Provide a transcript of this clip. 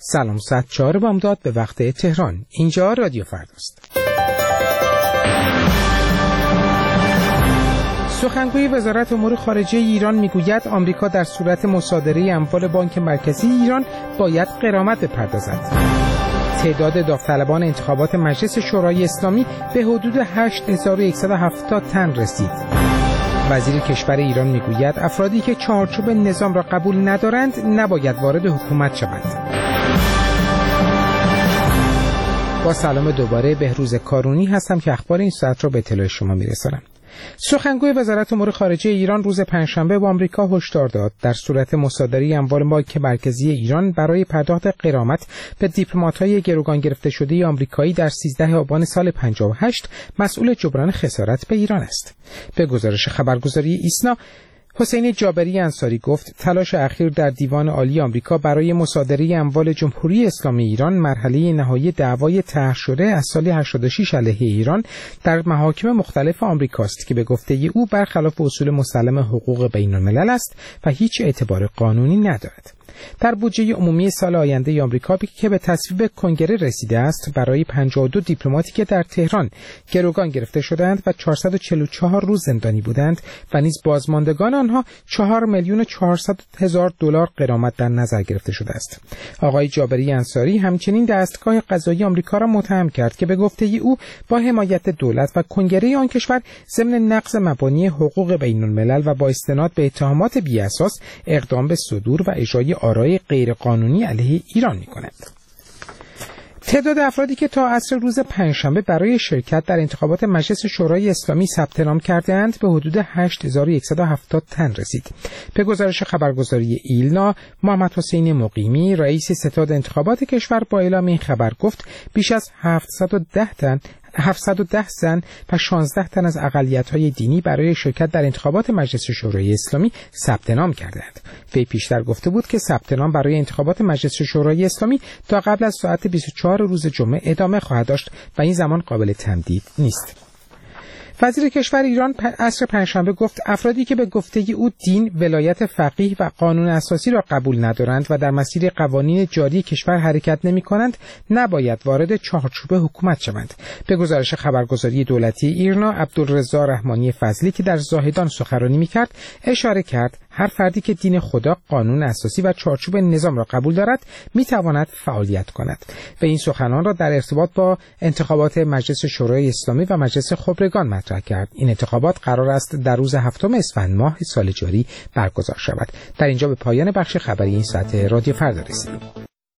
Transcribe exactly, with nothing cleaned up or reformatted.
سلام، ساعت چهار بامداد به وقت تهران. اینجا رادیو فرداست. سخنگوی وزارت امور خارجه ایران میگوید آمریکا در صورت مصادره اموال بانک مرکزی ایران باید غرامت بپردازد. تعداد داوطلبان انتخابات مجلس شورای اسلامی به حدود هشت هزار و صد و هفتاد تن رسید. وزیر کشور ایران میگوید افرادی که چارچوب نظام را قبول ندارند نباید وارد حکومت شوند. با سلام دوباره، بهروز کارونی هستم که اخبار این ساعت را به اطلاع شما میرسانم. سخنگوی وزارت امور خارجه ایران روز پنجشنبه با آمریکا هشدار داد در صورت مصادره اموال بانک مرکزی ایران برای پرداخت غرامت به دیپلمات‌های گروگان گرفته شده آمریکایی در سیزده آبان سال پنجاه و هشت مسئول جبران خسارت به ایران است. به گزارش خبرگزاری ایسنا، حسین جابری انصاری گفت تلاش اخیر در دیوان عالی آمریکا برای مصادره اموال جمهوری اسلامی ایران مرحله نهایی دعوای طرح شده از سال هشتاد و شش علیه ایران در محاکم مختلف آمریکاست که به گفته او برخلاف اصول مسلم حقوق بین الملل است و هیچ اعتبار قانونی ندارد. در بودجه عمومی سال آینده آمریکا که به تصویب کنگره رسیده است برای پنجاه و دو دیپلماتی که در تهران گروگان گرفته شدند و چهارصد و چهل و چهار روز زندانی بودند و نیز بازماندگان آنها چهار میلیون و چهارصد هزار دلار غرامت در نظر گرفته شده است. آقای جابری انصاری همچنین دستگاه قضایی آمریکا را متهم کرد که به گفته او با حمایت دولت و کنگره آن کشور ضمن نقض مبانی حقوق بین الملل و با استناد به اتهامات بی اساس اقدام به صدور و اجرای آرای غیرقانونی علیه ایران می‌کند. تعداد افرادی که تا عصر روز پنجشنبه برای شرکت در انتخابات مجلس شورای اسلامی ثبت نام کرده‌اند به حدود هشت هزار و صد و هفتاد تن رسید. به گزارش خبرگزاری ایلنا، محمد حسین مقیمی، رئیس ستاد انتخابات کشور، با اعلام این خبر گفت بیش از هفتصد و ده تن هفتصد و ده زن و شانزده تن از اقلیت‌های دینی برای شرکت در انتخابات مجلس شورای اسلامی ثبت نام کردند. وی پیشتر گفته بود که ثبت نام برای انتخابات مجلس شورای اسلامی تا قبل از ساعت بیست و چهار روز جمعه ادامه خواهد داشت و این زمان قابل تمدید نیست. وزیر کشور ایران عصر پنجشنبه گفت افرادی که به گفته او دین، ولایت فقیه و قانون اساسی را قبول ندارند و در مسیر قوانین جاری کشور حرکت نمی کنند نباید وارد چارچوب حکومت شوند. به گزارش خبرگزاری دولتی ایرنا، عبدالرضا رحمانی فضلی که در زاهدان سخنرانی می‌کرد اشاره کرد هر فردی که دین خدا، قانون اساسی و چارچوب نظام را قبول دارد میتواند فعالیت کند و این سخنان را در ارتباط با انتخابات مجلس شورای اسلامی و مجلس خبرگان مطرح کرد. این انتخابات قرار است در روز هفتم اسفند ماه سال جاری برگزار شود. در اینجا به پایان بخش خبری این ساعت رادیو فردا رسیدیم.